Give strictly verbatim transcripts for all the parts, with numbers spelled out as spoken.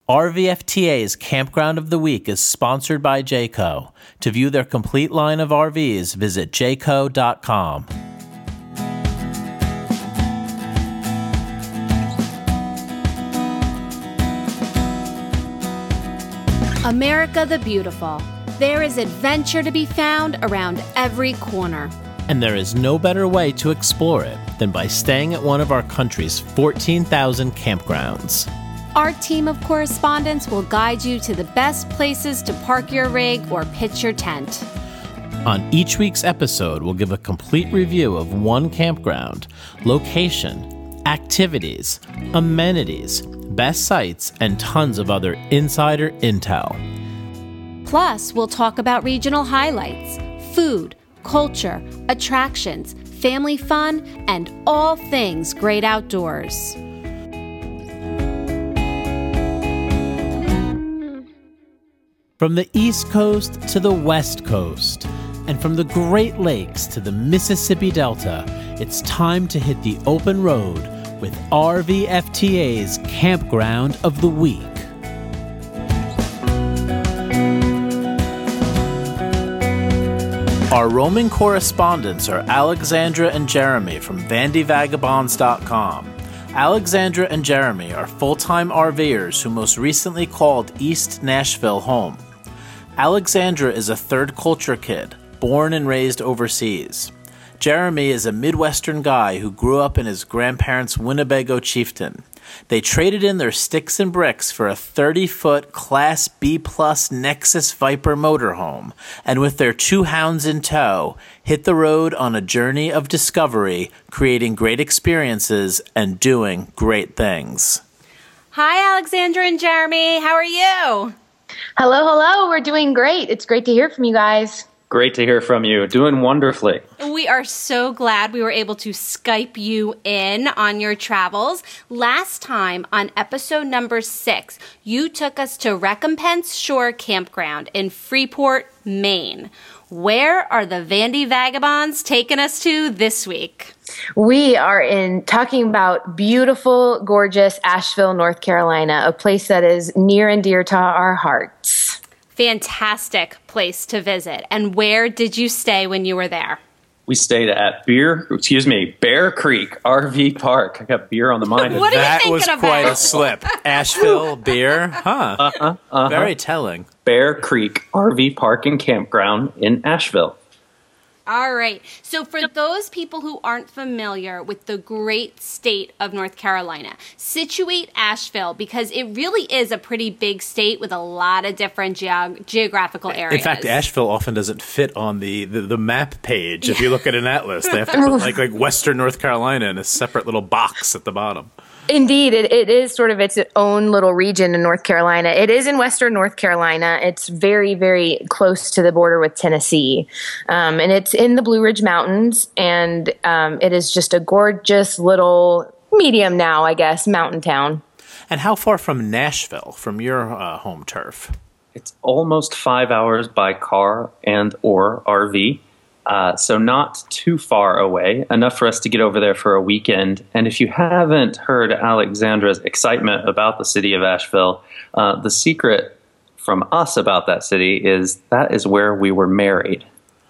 R V F T A's Campground of the Week is sponsored by Jayco. To view their complete line of R Vs, visit jayco dot com. America the Beautiful. There is adventure to be found around every corner. And there is no better way to explore it than by staying at one of our country's fourteen thousand campgrounds. Our team of correspondents will guide you to the best places to park your rig or pitch your tent. On each week's episode, we'll give a complete review of one campground, location, activities, amenities, best sites, and tons of other insider intel. Plus, we'll talk about regional highlights, food, culture, attractions, family fun, and all things great outdoors. From the East Coast to the West Coast, and from the Great Lakes to the Mississippi Delta, it's time to hit the open road with R V F T A's Campground of the Week. Our roaming correspondents are Alexandra and Jeremy from vandy vagabonds dot com. Alexandra and Jeremy are full-time RVers who most recently called East Nashville home. Alexandra is a third culture kid, born and raised overseas. Jeremy is a Midwestern guy who grew up in his grandparents' Winnebago Chieftain. They traded in their sticks and bricks for a thirty-foot Class B plus Nexus Viper motorhome, and with their two hounds in tow, hit the road on a journey of discovery, creating great experiences and doing great things. Hi, Alexandra and Jeremy. How are you? Hello, hello. We're doing great. It's great to hear from you guys. Great to hear from you. Doing wonderfully. We are so glad we were able to Skype you in on your travels. Last time, on episode number six, you took us to Recompense Shore Campground in Freeport, Maine. Where are the Vandy Vagabonds taking us to this week? We are in talking about beautiful, gorgeous Asheville, North Carolina, a place that is near and dear to our hearts. Fantastic place to visit. And where did you stay when you were there? We stayed at Beer, excuse me, Bear Creek R V Park. I got beer on the mind. What are that you was thinking quite about? a slip. Asheville beer, huh? Uh-huh, uh-huh. Very telling. Bear Creek R V Park and Campground in Asheville. All right. So for those people who aren't familiar with the great state of North Carolina, situate Asheville because it really is a pretty big state with a lot of different geog- geographical areas. In fact, Asheville often doesn't fit on the, the, the map page. If you look at an atlas, they have to put like, like Western North Carolina in a separate little box at the bottom. Indeed, it, it is sort of its own little region in North Carolina. It is in Western North Carolina. It's very, very close to the border with Tennessee. Um, and it's in the Blue Ridge Mountains. And um, it is just a gorgeous little, medium now, I guess, mountain town. And how far from Nashville, from your uh, home turf? It's almost five hours by car and or R V. Uh, so not too far away, enough for us to get over there for a weekend. And if you haven't heard Alexandra's excitement about the city of Asheville, uh, the secret from us about that city is that is where we were married.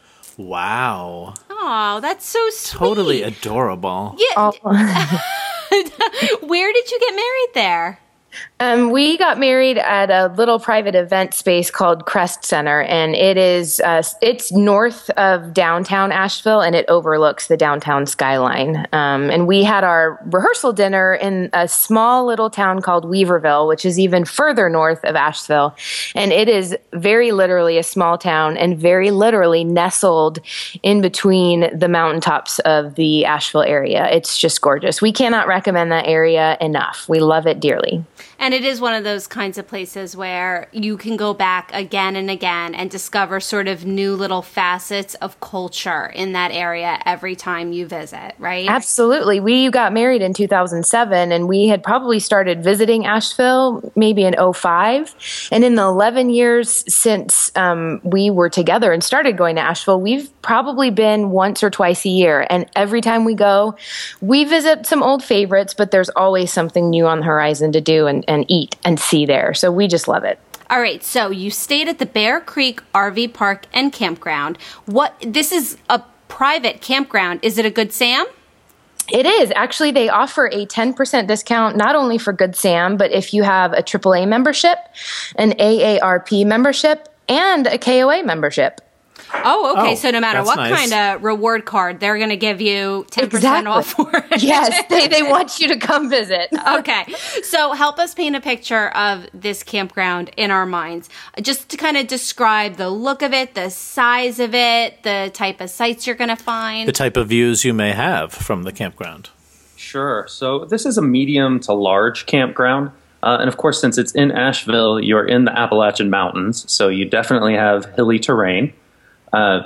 Wow. Oh, that's so sweet. Totally adorable. Yeah. Oh. Where did you get married there? Um, we got married at a little private event space called Crest Center, and it is uh, it's north of downtown Asheville, and it overlooks the downtown skyline. Um, and we had our rehearsal dinner in a small little town called Weaverville, which is even further north of Asheville. And it is very literally a small town and very literally nestled in between the mountaintops of the Asheville area. It's just gorgeous. We cannot recommend that area enough. We love it dearly. And it is one of those kinds of places where you can go back again and again and discover sort of new little facets of culture in that area every time you visit, right? Absolutely. We got married in two thousand seven, and we had probably started visiting Asheville maybe in oh five. And in the eleven years since um, we were together and started going to Asheville, we've probably been once or twice a year. And every time we go, we visit some old favorites, but there's always something new on the horizon to do. And and eat and see there. So we just love it. All right, so you stayed at the Bear Creek R V Park and Campground. What? This is a private campground. Is it a Good Sam? It is. Actually, they offer a ten percent discount, not only for Good Sam, but if you have a triple A membership, an A A R P membership, and a K O A membership. Oh, okay. Oh, so no matter that's what nice. kind of reward card, they're going to give you ten percent Exactly. off for it. Yes, they, they want you to come visit. Okay. So help us paint a picture of this campground in our minds. Just to kind of describe the look of it, the size of it, the type of sites you're going to find. The type of views you may have from the campground. Sure. So this is a medium to large campground. Uh, and of course, since it's in Asheville, you're in the Appalachian Mountains. So you definitely have hilly terrain. Uh,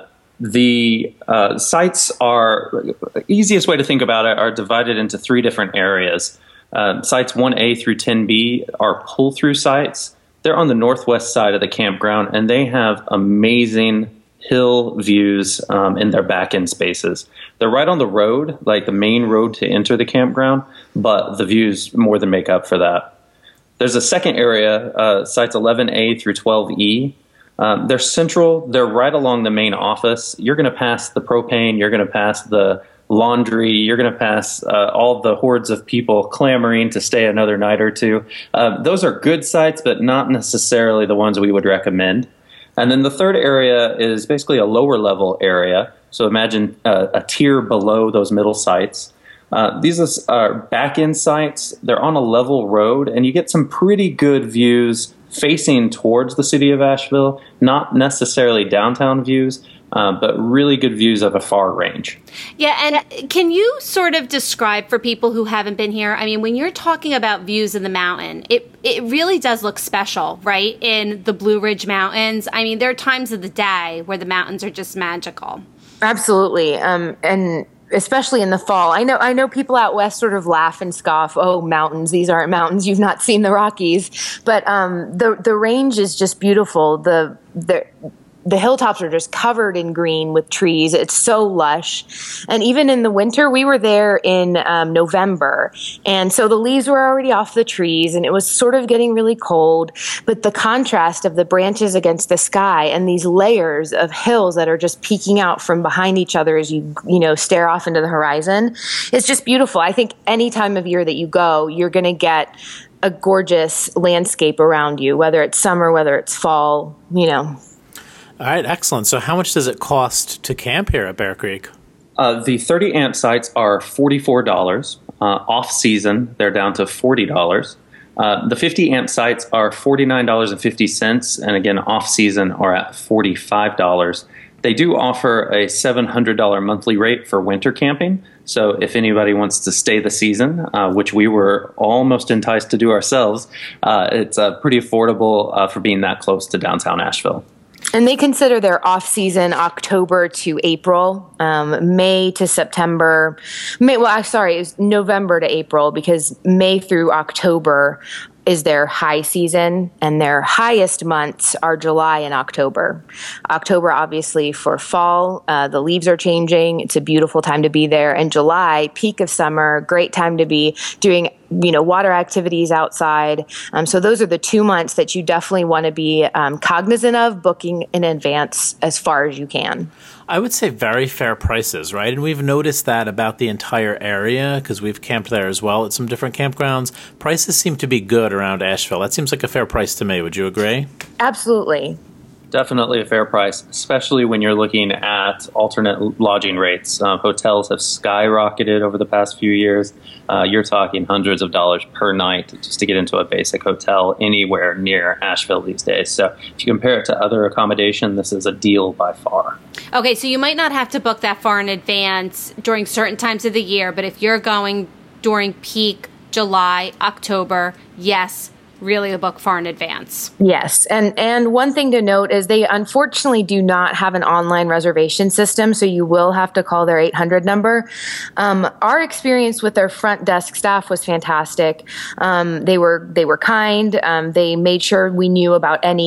the uh, sites are, easiest way to think about it, are divided into three different areas. Uh, sites one A through ten B are pull-through sites. They're on the northwest side of the campground, and they have amazing hill views um, in their back-end spaces. They're right on the road, like the main road to enter the campground, but the views more than make up for that. There's a second area, uh, sites eleven A through twelve E. Um, they're central. They're right along the main office. You're going to pass the propane. You're going to pass the laundry. You're going to pass uh, all the hordes of people clamoring to stay another night or two. Uh, those are good sites, but not necessarily the ones we would recommend. And then the third area is basically a lower level area. So imagine uh, a tier below those middle sites. Uh, these are back-end sites. They're on a level road, and you get some pretty good views facing towards the city of Asheville, not necessarily downtown views, uh, but really good views of a far range. Yeah, and can you sort of describe for people who haven't been here, I mean, when you're talking about views of the mountain, it, it really does look special, right, in the Blue Ridge Mountains. I mean, there are times of the day where the mountains are just magical. Absolutely. Um, and especially in the fall. I know I know people out west sort of laugh and scoff, oh, mountains, these aren't mountains, you've not seen the Rockies. But um, the the range is just beautiful. The the the hilltops are just covered in green with trees. It's so lush. And even in the winter, we were there in um, November. And so the leaves were already off the trees and it was sort of getting really cold. But the contrast of the branches against the sky and these layers of hills that are just peeking out from behind each other as you, you know, stare off into the horizon, it's just beautiful. I think any time of year that you go, you're going to get a gorgeous landscape around you, whether it's summer, whether it's fall, you know. All right, excellent. So how much does it cost to camp here at Bear Creek? Uh, the thirty amp sites are forty-four dollars. Uh, off season, they're down to forty dollars. Uh, the fifty amp sites are forty-nine dollars and fifty cents, and again, off season are at forty-five dollars. They do offer a seven hundred dollars monthly rate for winter camping. So if anybody wants to stay the season, uh, which we were almost enticed to do ourselves, uh, it's uh, pretty affordable uh, for being that close to downtown Asheville. And they consider their off-season October to April, um, May to September. May, well, I'm sorry, it's November to April, because May through October is their high season, and their highest months are July and October. October, obviously, for fall. Uh, the leaves are changing. It's a beautiful time to be there. And July, peak of summer, great time to be doing, you know, water activities outside. Um, so those are the two months that you definitely want to be um, cognizant of, booking in advance as far as you can. I would say very fair prices, right? And we've noticed that about the entire area because we've camped there as well at some different campgrounds. Prices seem to be good around Asheville. That seems like a fair price to me. Would you agree? Absolutely. Definitely a fair price, especially when you're looking at alternate lodging rates. Uh, hotels have skyrocketed over the past few years. Uh, you're talking hundreds of dollars per night just to get into a basic hotel anywhere near Asheville these days. So if you compare it to other accommodation, this is a deal by far. Okay, so you might not have to book that far in advance during certain times of the year, but if you're going during peak July, October, yes, really a book far in advance. Yes. And and one thing to note is they unfortunately do not have an online reservation system, so you will have to call their eight hundred number. Um, our experience with their front desk staff was fantastic. Um, they were they were kind. Um, they made sure we knew about any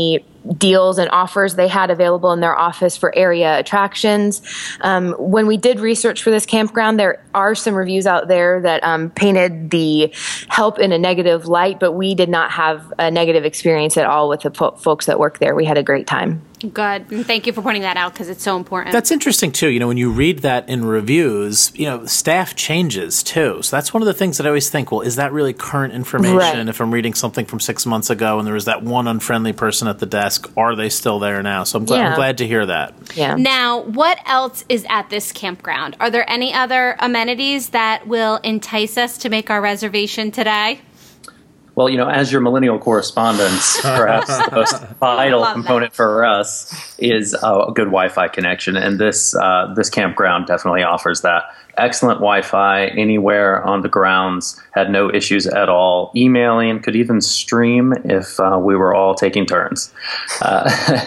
deals and offers they had available in their office for area attractions. Um, when we did research for this campground, there are some reviews out there that um, painted the help in a negative light, but we did not have a negative experience at all with the fo- folks that work there. We had a great time. Good. And thank you for pointing that out because it's so important. That's interesting, too. You know, when you read that in reviews, you know, staff changes, too. So that's one of the things that I always think, well, is that really current information? Right. If I'm reading something from six months ago and there was that one unfriendly person at the desk, are they still there now? So I'm, gl- Yeah. I'm glad to hear that. Yeah. Now, what else is at this campground? Are there any other amenities that will entice us to make our reservation today? Well, you know, as your millennial correspondents, perhaps the most vital Love component that. for us is uh, a good Wi-Fi connection, and this uh, this campground definitely offers that. Excellent Wi-Fi anywhere on the grounds, had no issues at all. Emailing, could even stream if uh, we were all taking turns. Uh,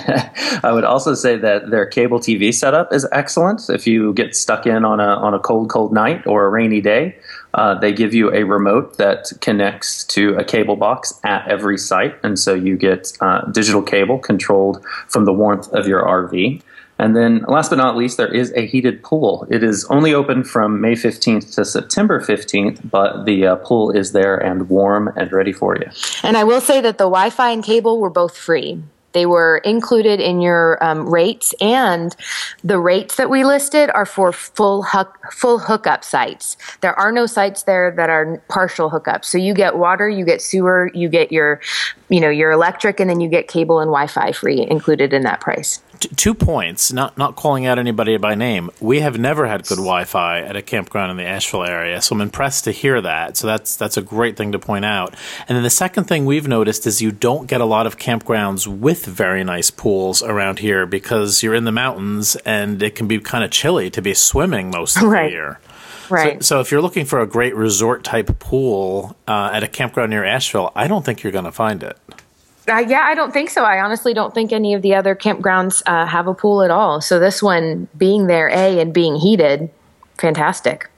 I would also say that their cable T V setup is excellent. If you get stuck in on a on a cold, cold night or a rainy day, uh, they give you a remote that connects to a cable box at every site, and so you get uh, digital cable controlled from the warmth of your R V. And then last but not least, there is a heated pool. It is only open from May fifteenth to September fifteenth, but the uh, pool is there and warm and ready for you. And I will say that the Wi-Fi and cable were both free. They were included in your um, rates, and the rates that we listed are for full hook, full hookup sites. There are no sites there that are partial hookups. So you get water, you get sewer, you get your, you know, your electric, and then you get cable and Wi-Fi free included in that price. T- two points, not not calling out anybody by name. We have never had good Wi-Fi at a campground in the Asheville area, so I'm impressed to hear that. So that's that's a great thing to point out. And then the second thing we've noticed is you don't get a lot of campgrounds with very nice pools around here because you're in the mountains and it can be kind of chilly to be swimming most of Right. the year. Right. So, so if you're looking for a great resort-type pool uh, at a campground near Asheville, I don't think you're going to find it. Uh, yeah, I don't think so. I honestly don't think any of the other campgrounds uh, have a pool at all. So this one, being there, A, and being heated, fantastic.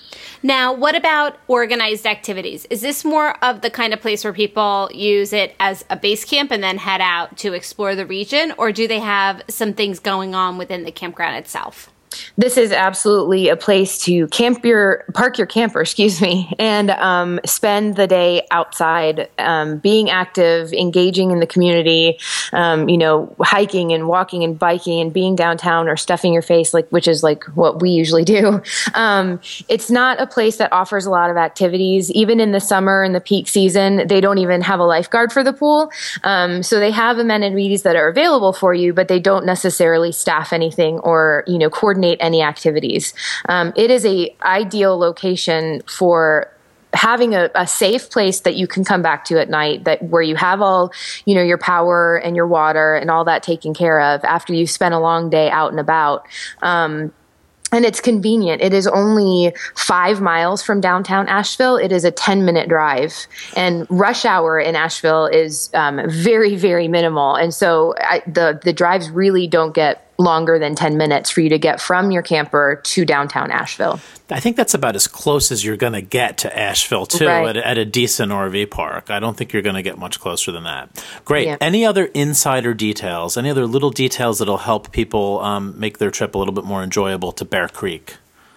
Now, what about organized activities? Is this more of the kind of place where people use it as a base camp and then head out to explore the region, or do they have some things going on within the campground itself? This is absolutely a place to camp your, park your camper, excuse me, and um, spend the day outside, um, being active, engaging in the community, um, you know, hiking and walking and biking and being downtown or stuffing your face, like which is like what we usually do. Um, it's not a place that offers a lot of activities. Even in the summer and the peak season, they don't even have a lifeguard for the pool. Um, so they have amenities that are available for you, but they don't necessarily staff anything or, you know, coordinate any activities. Um, it is a ideal location for having a, a safe place that you can come back to at night, that where you have all, you know, your power and your water and all that taken care of after you've spent a long day out and about. Um, And it's convenient. It is only five miles from downtown Asheville. It is a ten minute drive, and rush hour in Asheville is um, very, very minimal. And so I, the, the drives really don't get longer than ten minutes for you to get from your camper to downtown Asheville. I think that's about as close as you're going to get to Asheville, too, Right. at, at a decent R V park. I don't think you're going to get much closer than that. Great. Yeah. Any other insider details, any other little details that'll help people um, make their trip a little bit more enjoyable to Bear Creek?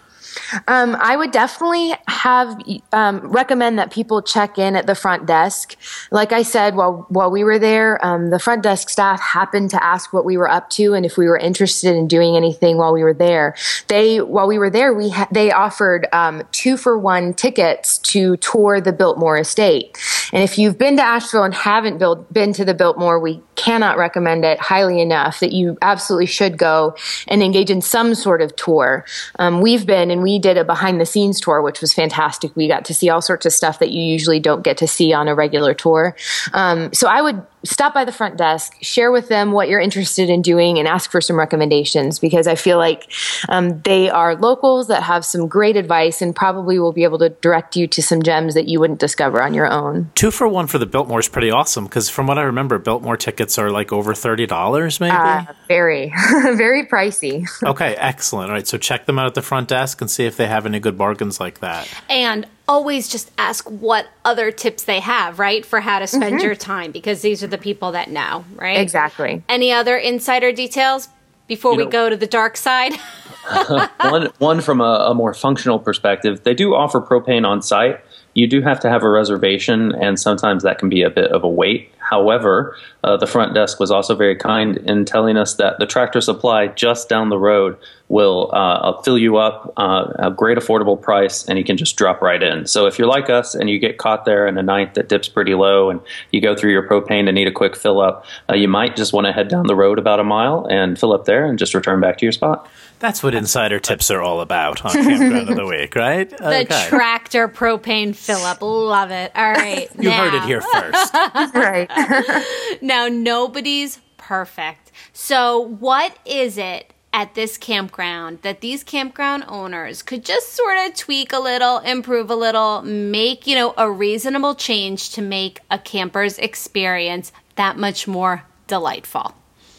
Um, I would definitely have um, recommend that people check in at the front desk. Like I said, while while we were there, um, the front desk staff happened to ask what we were up to and if we were interested in doing anything while we were there. They while we were there, we ha- they offered um, two for one tickets to tour the Biltmore Estate. And if you've been to Asheville and haven't built, been to the Biltmore, we cannot recommend it highly enough. That you absolutely should go and engage in some sort of tour. Um, we've been and we did a behind the scenes tour, which was fantastic. We got to see all sorts of stuff that you usually don't get to see on a regular tour. Um, so I would stop by the front desk, share with them what you're interested in doing, and ask for some recommendations, because I feel like um, they are locals that have some great advice and probably will be able to direct you to some gems that you wouldn't discover on your own. Two for one for the Biltmore is pretty awesome, because from what I remember, Biltmore tickets tickets are like over thirty dollars maybe? Uh, very, very pricey. Okay, excellent. All right, so check them out at the front desk and see if they have any good bargains like that. And always just ask what other tips they have, right, for how to spend mm-hmm. your time, because these are the people that know, right? Exactly. Any other insider details before you we know, go to the dark side? one, one from a, a more functional perspective, they do offer propane on site. You do have to have a reservation, and sometimes that can be a bit of a wait. However, uh, the front desk was also very kind in telling us that the Tractor Supply just down the road will uh, fill you up uh, a great affordable price, and you can just drop right in. So if you're like us and you get caught there in a night that dips pretty low and you go through your propane and need a quick fill up, uh, you might just want to head down the road about a mile and fill up there and just return back to your spot. That's what insider tips are all about on Campground of the Week, right? The okay. Tractor propane fill-up. Love it. All right. You now. heard it here first. Right. Now, nobody's perfect. So what is it at this campground that these campground owners could just sort of tweak a little, improve a little, make, you know, a reasonable change to make a camper's experience that much more delightful?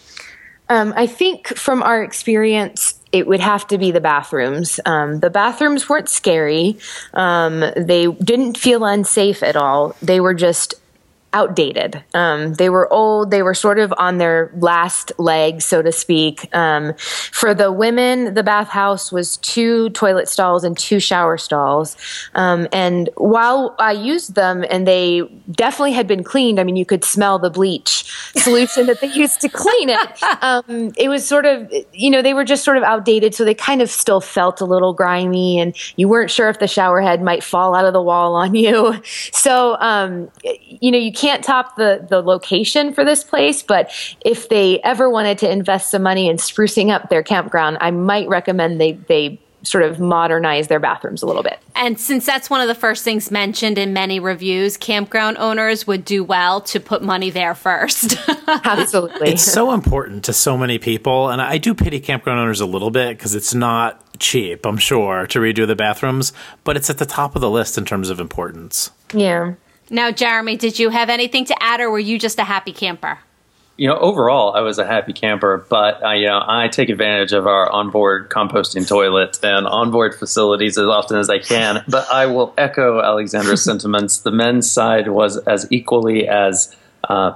Um, I think from our experience, it would have to be the bathrooms. Um, the bathrooms weren't scary. Um, they didn't feel unsafe at all. They were just outdated. Um, they were old. They were sort of on their last leg, so to speak. Um, for the women, the bathhouse was two toilet stalls and two shower stalls. Um, and while I used them and they definitely had been cleaned, I mean, you could smell the bleach solution that they used to clean it. Um, it was sort of, you know, they were just sort of outdated. So they kind of still felt a little grimy, and you weren't sure if the shower head might fall out of the wall on you. So, um, you know, you can't can't top the, the location for this place, but if they ever wanted to invest some money in sprucing up their campground, I might recommend they, they sort of modernize their bathrooms a little bit. And since that's one of the first things mentioned in many reviews, campground owners would do well to put money there first. Absolutely. It's so important to so many people, and I do pity campground owners a little bit because it's not cheap, I'm sure, to redo the bathrooms, but it's at the top of the list in terms of importance. Yeah. Now, Jeremy, did you have anything to add, or were you just a happy camper? You know, overall, I was a happy camper, but I, you know, I take advantage of our onboard composting toilet and onboard facilities as often as I can. But I will echo Alexandra's sentiments. The men's side was as equally as uh,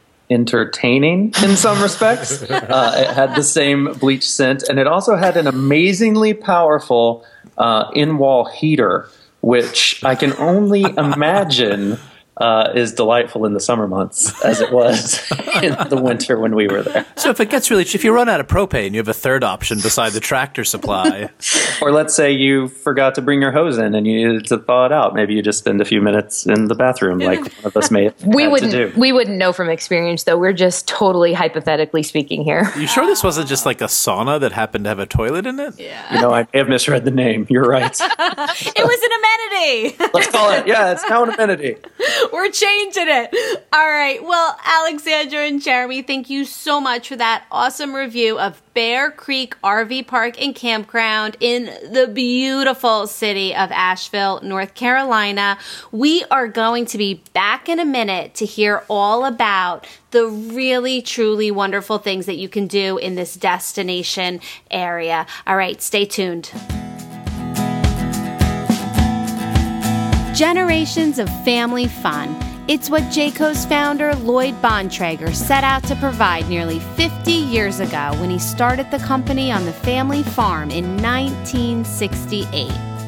entertaining in some respects. Uh, it had the same bleach scent, and it also had an amazingly powerful uh, in-wall heater, which I can only imagine uh, is delightful in the summer months, as it was in the winter when we were there. So if it gets really, if you run out of propane, you have a third option beside the Tractor Supply. Or let's say you forgot to bring your hose in and you needed to thaw it out. Maybe you just spend a few minutes in the bathroom, like one of us may have we had wouldn't, to do. We wouldn't know from experience, though. We're just totally hypothetically speaking here. You sure this wasn't just like a sauna that happened to have a toilet in it? Yeah. You know, I may have misread the name. You're right. It was an amenity. Let's call it. Yeah, it's now an amenity. We're changing it. All right. Well, Alexandra and Jeremy, thank you so much for that awesome review of Bear Creek R V Park and Campground in the beautiful city of Asheville, North Carolina. We are going to be back in a minute to hear all about the really, truly wonderful things that you can do in this destination area. All right, stay tuned. Generations of family fun. It's what Jayco's founder, Lloyd Bontrager, set out to provide nearly fifty years ago when he started the company on the family farm in nineteen sixty-eight.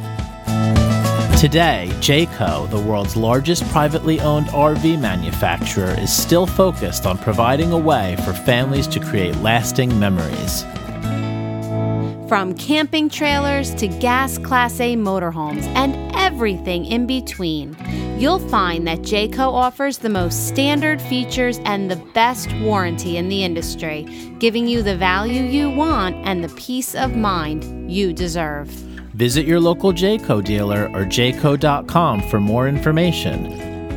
Today, Jayco, the world's largest privately owned R V manufacturer, is still focused on providing a way for families to create lasting memories. From camping trailers to gas Class A motorhomes and everything in between, you'll find that Jayco offers the most standard features and the best warranty in the industry, giving you the value you want and the peace of mind you deserve. Visit your local Jayco dealer or jayco dot com for more information.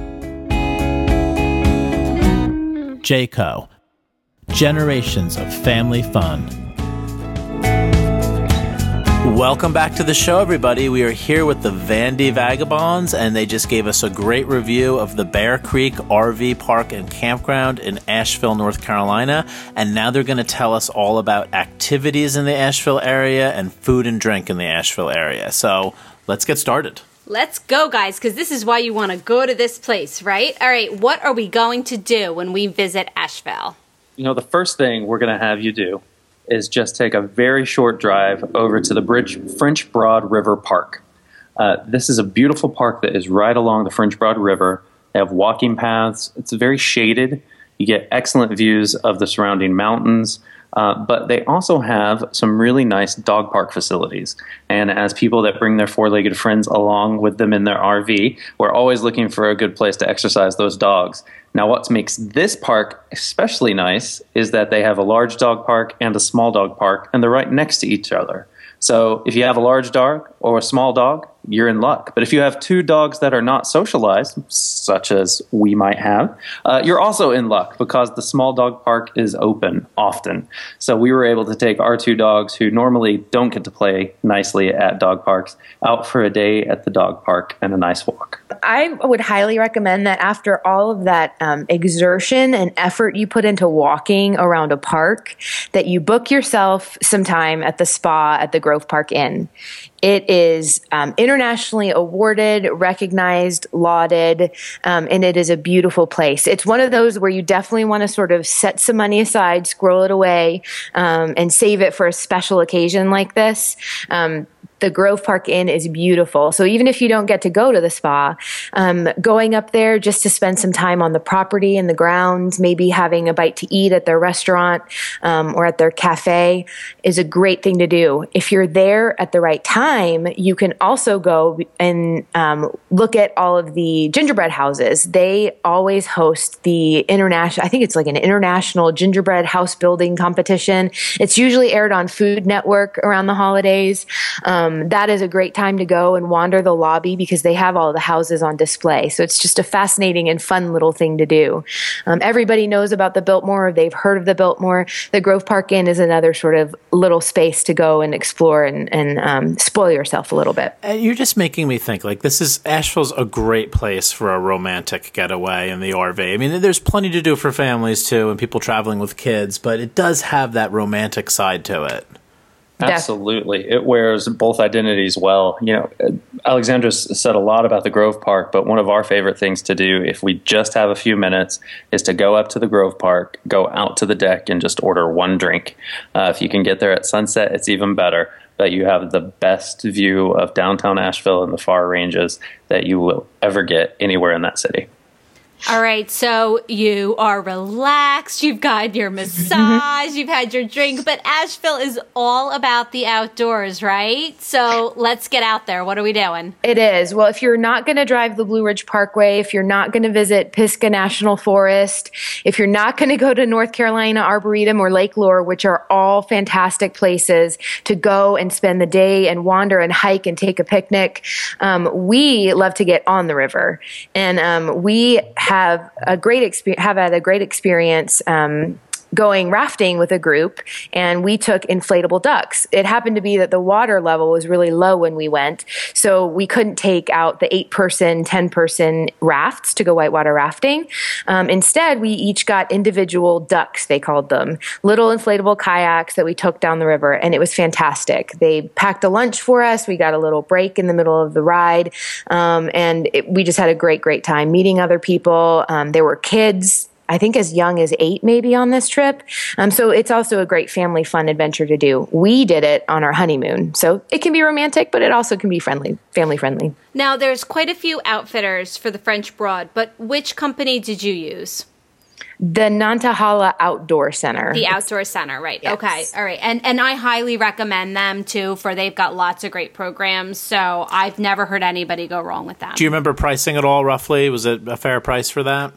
Jayco, generations of family fun. Welcome back to the show, everybody. We are here with the Vandy Vagabonds, and they just gave us a great review of the Bear Creek R V Park and Campground in Asheville, North Carolina. And now they're going to tell us all about activities in the Asheville area and food and drink in the Asheville area. So let's get started. Let's go, guys, because this is why you want to go to this place, right? All right, what are we going to do when we visit Asheville? You know, the first thing we're going to have you do is just take a very short drive over to the Bridge, French Broad River Park. Uh, this is a beautiful park that is right along the French Broad River. They have walking paths. It's very shaded. You get excellent views of the surrounding mountains, uh, but they also have some really nice dog park facilities. And as people that bring their four-legged friends along with them in their R V, we're always looking for a good place to exercise those dogs. Now, what makes this park especially nice is that they have a large dog park and a small dog park, and they're right next to each other. So if you have a large dog or a small dog, you're in luck. But if you have two dogs that are not socialized, such as we might have, uh, you're also in luck because the small dog park is open often. So we were able to take our two dogs who normally don't get to play nicely at dog parks out for a day at the dog park and a nice walk. I would highly recommend that after all of that um, exertion and effort you put into walking around a park, that you book yourself some time at the spa at the Grove Park Inn. It is um, internationally awarded, recognized, lauded, um, and it is a beautiful place. It's one of those where you definitely want to sort of set some money aside, squirrel it away, um, and save it for a special occasion like this. Um, The Grove Park Inn is beautiful. So even if you don't get to go to the spa, um, going up there just to spend some time on the property and the grounds, maybe having a bite to eat at their restaurant um, or at their cafe is a great thing to do. If you're there at the right time, you can also go and um, look at all of the gingerbread houses. They always host the international, I think it's like an international gingerbread house building competition. It's usually aired on Food Network around the holidays. Um, Um, that is a great time to go and wander the lobby because they have all the houses on display. So it's just a fascinating and fun little thing to do. Um, everybody knows about the Biltmore. They've heard of the Biltmore. The Grove Park Inn is another sort of little space to go and explore and, and um, spoil yourself a little bit. And you're just making me think, like, this is, Asheville's a great place for a romantic getaway in the R V. I mean, there's plenty to do for families, too, and people traveling with kids, but it does have that romantic side to it. Absolutely. It wears both identities well. You know, Alexandra said a lot about the Grove Park, but one of our favorite things to do if we just have a few minutes is to go up to the Grove Park, go out to the deck, and just order one drink. Uh, if you can get there at sunset, it's even better. But you have the best view of downtown Asheville and the far ranges that you will ever get anywhere in that city. All right, so you are relaxed, you've got your massage, you've had your drink, but Asheville is all about the outdoors, right? So let's get out there. What are we doing? It is. Well, if you're not going to drive the Blue Ridge Parkway, if you're not going to visit Pisgah National Forest, if you're not going to go to North Carolina Arboretum or Lake Lure, which are all fantastic places to go and spend the day and wander and hike and take a picnic, um, we love to get on the river. And um, we have a great experience, have had a great experience um, going rafting with a group, and we took inflatable ducks. It happened to be that the water level was really low when we went, so we couldn't take out the eight-person, ten-person rafts to go whitewater rafting. Um, instead, we each got individual ducks, they called them, little inflatable kayaks that we took down the river, and it was fantastic. They packed a lunch for us. We got a little break in the middle of the ride, um, and it, we just had a great, great time meeting other people. Um, there were kids, I think as young as eight maybe on this trip. Um, so it's also a great family fun adventure to do. We did it on our honeymoon. So it can be romantic, but it also can be friendly, family friendly. Now, there's quite a few outfitters for the French Broad, but which company did you use? The Nantahala Outdoor Center. The Outdoor Center, right. Yes. Okay, all right. And and I highly recommend them, too, for they've got lots of great programs. So I've never heard anybody go wrong with them. Do you remember pricing at all, roughly? Was it a fair price for that?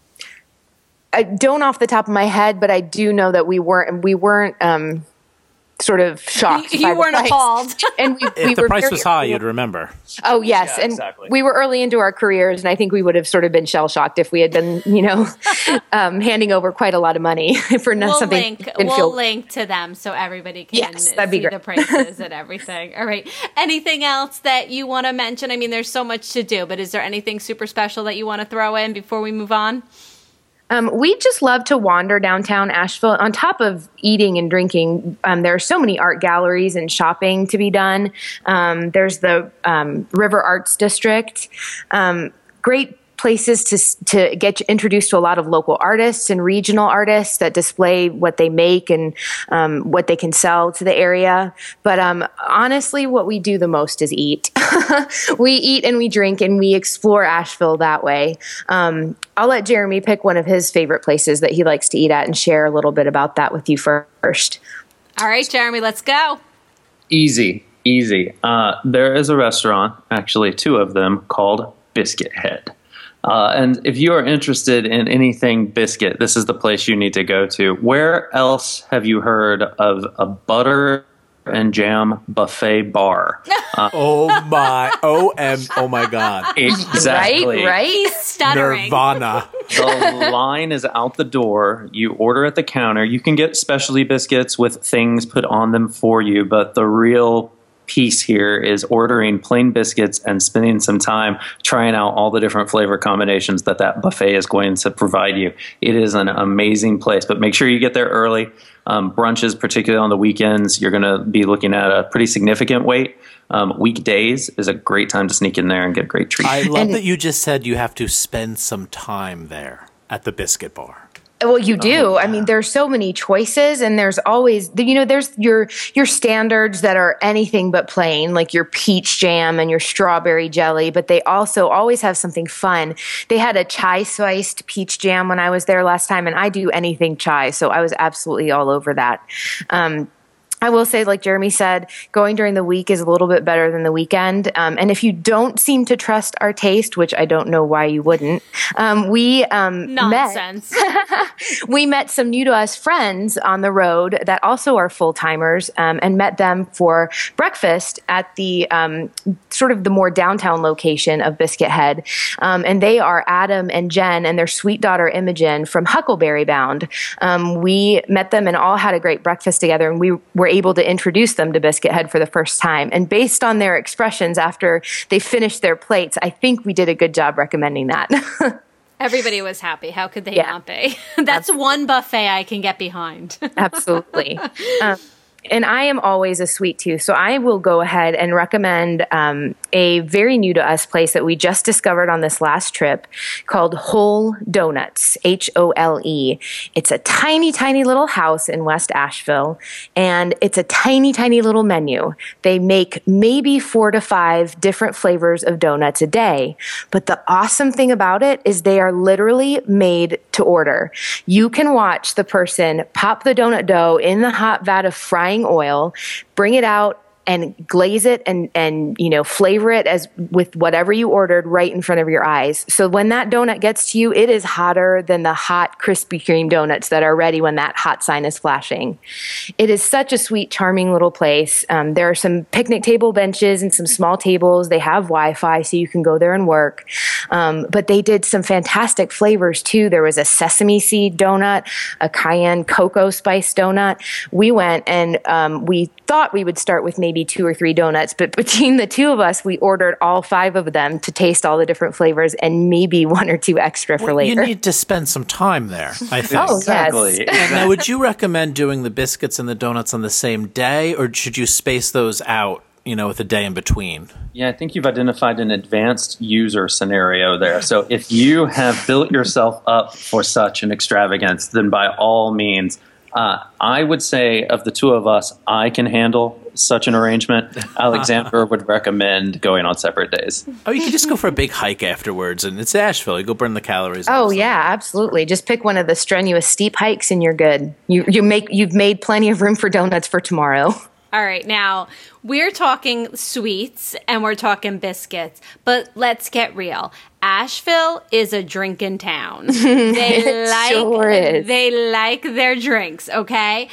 I don't off the top of my head, but I do know that we weren't we weren't um, sort of shocked. You, you by weren't the price. appalled. And we, If we the were price very was high, early- you'd remember. Oh, yes. Yeah, and exactly. we were early into our careers, and I think we would have sort of been shell-shocked if we had been, you know, um, handing over quite a lot of money for no, We'll something. link. didn't We'll feel- link to them so everybody can Yes, that'd be see great. the prices and everything. All right. Anything else that you want to mention? I mean, there's so much to do, but is there anything super special that you want to throw in before we move on? Um, we just love to wander downtown Asheville. On top of eating and drinking, um, there are so many art galleries and shopping to be done. Um, there's the um, River Arts District. Um, great places to to get introduced to a lot of local artists and regional artists that display what they make and um, what they can sell to the area. But um, honestly, what we do the most is eat. We eat and we drink and we explore Asheville that way. Um, I'll let Jeremy pick one of his favorite places that he likes to eat at and share a little bit about that with you first. All right, Jeremy, let's go. Easy, easy. Uh, there is a restaurant, actually two of them, called Biscuit Head. Uh, and if you are interested in anything biscuit, this is the place you need to go to. Where else have you heard of a butter and jam buffet bar? Uh, Oh my, O M, oh my God. exactly. Right, right? He's stuttering. Nirvana. The line is out the door. You order at the counter. You can get specialty biscuits with things put on them for you, but the real piece here is ordering plain biscuits and spending some time trying out all the different flavor combinations that that buffet is going to provide you. It is an amazing place, but make sure you get there early. Um, brunches, particularly on the weekends, you're going to be looking at a pretty significant wait. Um, weekdays is a great time to sneak in there and get great treats. I love And- that you just said you have to spend some time there at the biscuit bar. Well, you do. Oh, I mean, there's so many choices, and there's always, you know, there's your your standards that are anything but plain, like your peach jam and your strawberry jelly. But they also always have something fun. They had a chai spiced peach jam when I was there last time, and I do anything chai, so I was absolutely all over that. Um, I will say, like Jeremy said, going during the week is a little bit better than the weekend. Um, and if you don't seem to trust our taste, which I don't know why you wouldn't, um, we um, met. Nonsense. We met some new to us friends on the road that also are full timers, um, and met them for breakfast at the um, sort of the more downtown location of Biscuit Head. Um, and they are Adam and Jen and their sweet daughter Imogen from Huckleberry Bound. Um, we met them and all had a great breakfast together, and we were able to introduce them to Biscuit Head for the first time. And based on their expressions after they finished their plates, I think we did a good job recommending that. Everybody was happy. How could they Yeah. not be? That's one buffet I can get behind. Absolutely. Um, and I am always a sweet tooth, so I will go ahead and recommend um, a very new to us place that we just discovered on this last trip called Whole Donuts, H O L E. It's a tiny, tiny little house in West Asheville, and it's a tiny, tiny little menu. They make maybe four to five different flavors of donuts a day, but the awesome thing about it is they are literally made to order. You can watch the person pop the donut dough in the hot vat of frying oil, bring it out, and glaze it and, and, you know, flavor it as with whatever you ordered right in front of your eyes. So when that donut gets to you, it is hotter than the hot Krispy Kreme donuts that are ready when that hot sign is flashing. It is such a sweet, charming little place. Um, there are some picnic table benches and some small tables. They have Wi-Fi, so you can go there and work. Um, but they did some fantastic flavors too. There was a sesame seed donut, a cayenne cocoa spice donut. We went and um, we thought we would start with maybe two or three donuts, but between the two of us, we ordered all five of them to taste all the different flavors and maybe one or two extra for Well, later. you need to spend some time there, I think. Oh, Exactly. yes. Now, would you recommend doing the biscuits and the donuts on the same day, or should you space those out, you know, with a day in between? Yeah, I think you've identified an advanced user scenario there. So if you have built yourself up for such an extravagance, then by all means, uh, I would say of the two of us, I can handle such an arrangement. Alexander would recommend going on separate days. Oh, you can just go for a big hike afterwards, and it's Asheville. You go burn the calories. Oh also. yeah, absolutely. Just pick one of the strenuous steep hikes and you're good. You you make you've made plenty of room for donuts for tomorrow. All right, now we're talking sweets and we're talking biscuits, but let's get real. Asheville is a drinking town. They It like sure is. they like their drinks, okay?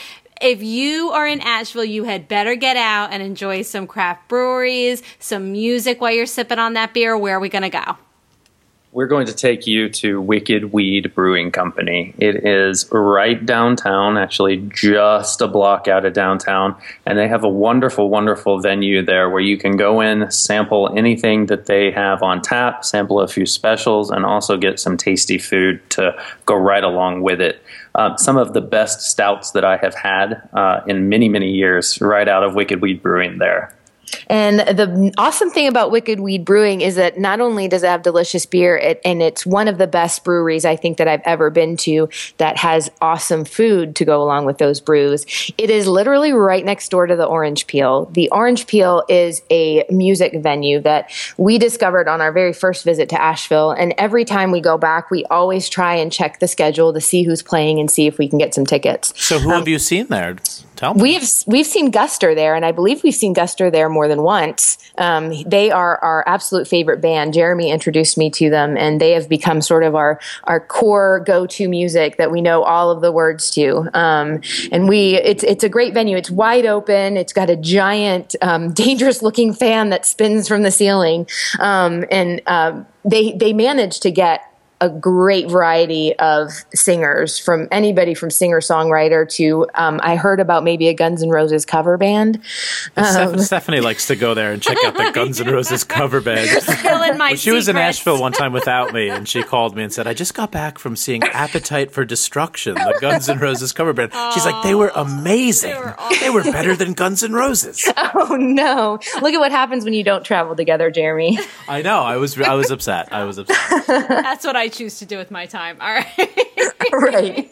if you are in Asheville, you had better get out and enjoy some craft breweries, some music while you're sipping on that beer. Where are we going to go? We're going to take you to Wicked Weed Brewing Company. It is right downtown, actually just a block out of downtown. And they have a wonderful, wonderful venue there where you can go in, sample anything that they have on tap, sample a few specials, and also get some tasty food to go right along with it. Uh, some of the best stouts that I have had uh, in many, many years right out of Wicked Weed Brewing there. And the awesome thing about Wicked Weed Brewing is that not only does it have delicious beer, it, and it's one of the best breweries I think that I've ever been to that has awesome food to go along with those brews. It is literally right next door to the Orange Peel. The Orange Peel is a music venue that we discovered on our very first visit to Asheville. And every time we go back, we always try and check the schedule to see who's playing and see if we can get some tickets. So who um, have you seen there? Tell me. We've we've seen Guster there, and I believe we've seen Guster there more than once. Um, they are our absolute favorite band. Jeremy introduced me to them, and they have become sort of our our core go-to music that we know all of the words to. Um, and we it's it's a great venue. It's wide open. It's got a giant, um, dangerous-looking fan that spins from the ceiling, um, and uh, they they managed to get a great variety of singers, from anybody from singer-songwriter to, um, I heard about maybe a Guns N' Roses cover band. Um, Stephanie likes to go there and check out the Guns N' Roses cover band. Spilling my when she secrets. was in Nashville one time without me, and she called me and said, I just got back from seeing Appetite for Destruction, the Guns N' Roses cover band. She's like, they were amazing. They were, they were better than Guns N' Roses. Oh, no. Look at what happens when you don't travel together, Jeremy. I know. I was I was upset. I was upset. That's what I choose to do with my time. All right. Right.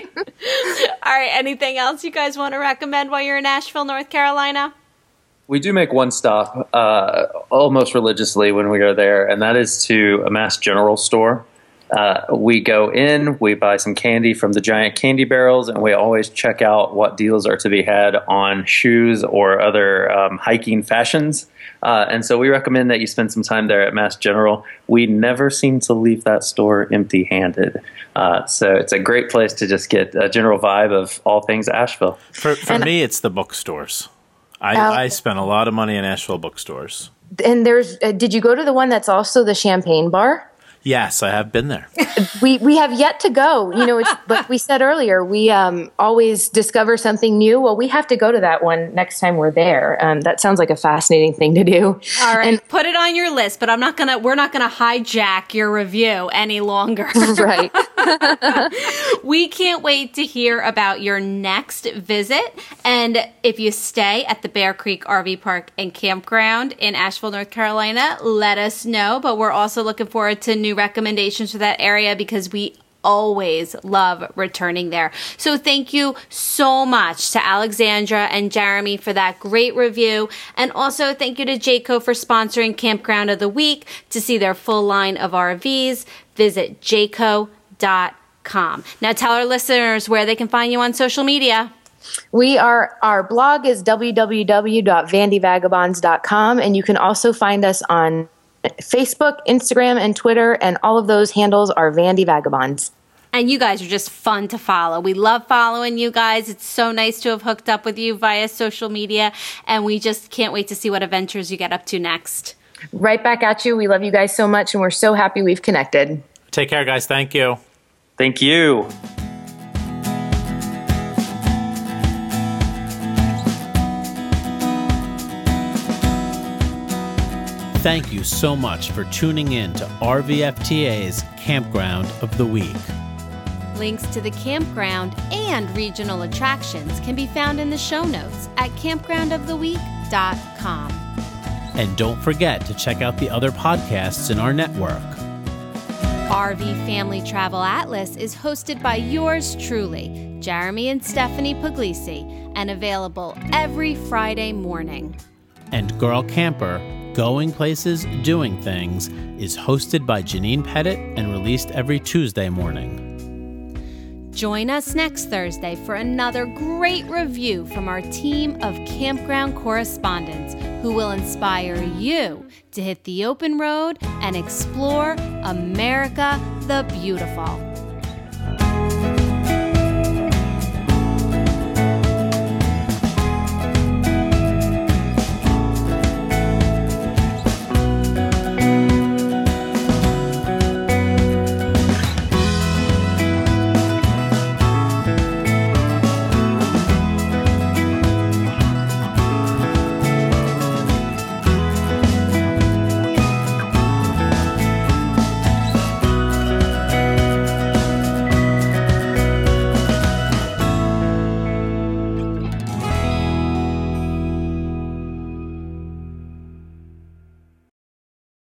All right. Anything else you guys want to recommend while you're in Asheville, North Carolina? We do make one stop uh, almost religiously when we go there, and that is to a Mass General store. Uh, we go in, we buy some candy from the giant candy barrels, and we always check out what deals are to be had on shoes or other um, hiking fashions. Uh, and so we recommend that you spend some time there at Mass General. We never seem to leave that store empty-handed. Uh, so it's a great place to just get a general vibe of all things Asheville. For, for me, it's the bookstores. I, uh, I spent a lot of money in Asheville bookstores. And there's, uh, did you go to the one that's also the Champagne Bar? Yes, I have been there. we we have yet to go. You know, it's, like we said earlier, we um, always discover something new. Well, we have to go to that one next time we're there. Um, that sounds like a fascinating thing to do. All right, and, put it on your list. But I'm not gonna. We're not gonna hijack your review any longer. Right. We can't wait to hear about your next visit. And if you stay at the Bear Creek R V Park and Campground in Asheville, North Carolina, let us know. But we're also looking forward to new recommendations for that area because we always love returning there. So thank you so much to Alexandra and Jeremy for that great review. And also thank you to Jayco for sponsoring Campground of the Week. To see their full line of R Vs, visit jayco dot com. Now tell our listeners where they can find you on social media. We are, our blog is w w w dot vandy vagabonds dot com, and you can also find us on Facebook, Instagram, and Twitter, and all of those handles are Vandy Vagabonds. And you guys are just fun to follow. We love following you guys. It's so nice to have hooked up with you via social media, and we just can't wait to see what adventures you get up to next. Right back at you. We love you guys so much, and we're so happy we've connected. Take care, guys. Thank you. Thank you. Thank you so much for tuning in to R V F T A's Campground of the Week. Links to the campground and regional attractions can be found in the show notes at campground of the week dot com. And don't forget to check out the other podcasts in our network. R V Family Travel Atlas is hosted by yours truly, Jeremy and Stephanie Puglisi, and available every Friday morning. And Girl Camper, Going Places, Doing Things, is hosted by Janine Pettit and released every Tuesday morning. Join us next Thursday for another great review from our team of campground correspondents who will inspire you to hit the open road and explore America the Beautiful.